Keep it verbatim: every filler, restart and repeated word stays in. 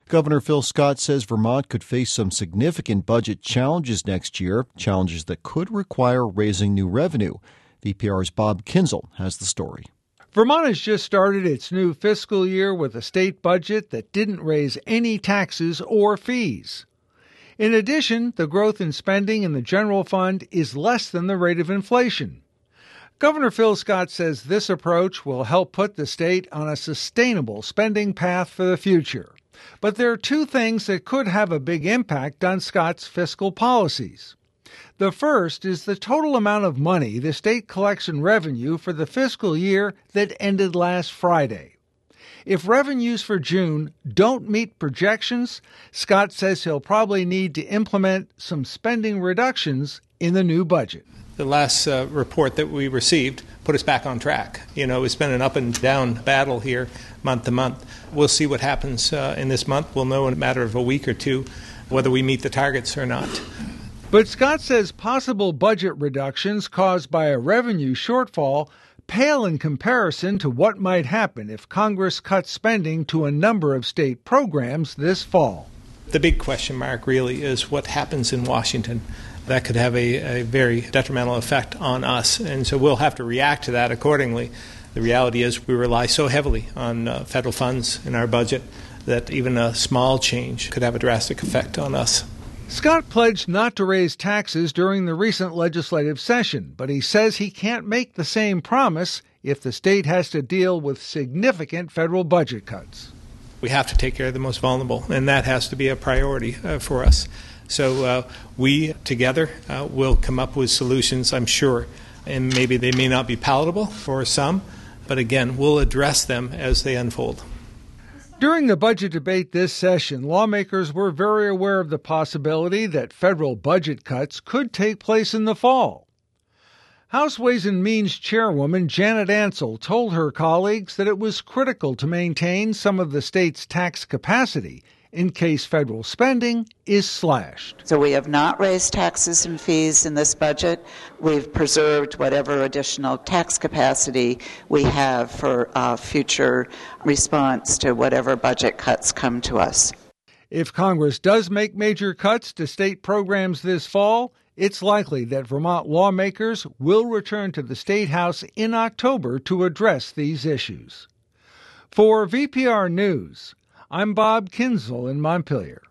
Governor Phil Scott says Vermont could face some significant budget challenges next year, challenges that could require raising new revenue. V P R's Bob Kinzel has the story. Vermont has just started its new fiscal year with a state budget that didn't raise any taxes or fees. In addition, the growth in spending in the general fund is less than the rate of inflation. Governor Phil Scott says this approach will help put the state on a sustainable spending path for the future. But there are two things that could have a big impact on Scott's fiscal policies. The first is the total amount of money the state collects in revenue for the fiscal year that ended last Friday. If revenues for June don't meet projections, Scott says he'll probably need to implement some spending reductions in the new budget. The last uh, report that we received put us back on track. You know, it's been an up and down battle here month to month. We'll see what happens uh, in this month. We'll know in a matter of a week or two whether we meet the targets or not. But Scott says possible budget reductions caused by a revenue shortfall pale in comparison to what might happen if Congress cuts spending to a number of state programs this fall. The big question mark really is what happens in Washington. That could have a, a very detrimental effect on us, and so we'll have to react to that accordingly. The reality is we rely so heavily on uh, federal funds in our budget that even a small change could have a drastic effect on us. Scott pledged not to raise taxes during the recent legislative session, but he says he can't make the same promise if the state has to deal with significant federal budget cuts. We have to take care of the most vulnerable, and that has to be a priority uh, for us. So uh, we together uh, will come up with solutions, I'm sure, and maybe they may not be palatable for some, but again, we'll address them as they unfold. During the budget debate this session, lawmakers were very aware of the possibility that federal budget cuts could take place in the fall. House Ways and Means Chairwoman Janet Ansell told her colleagues that it was critical to maintain some of the state's tax capacity in case federal spending is slashed. So we have not raised taxes and fees in this budget. We've preserved whatever additional tax capacity we have for uh, future response to whatever budget cuts come to us. If Congress does make major cuts to state programs this fall, it's likely that Vermont lawmakers will return to the State House in October to address these issues. For V P R News, I'm Bob Kinzel in Montpelier.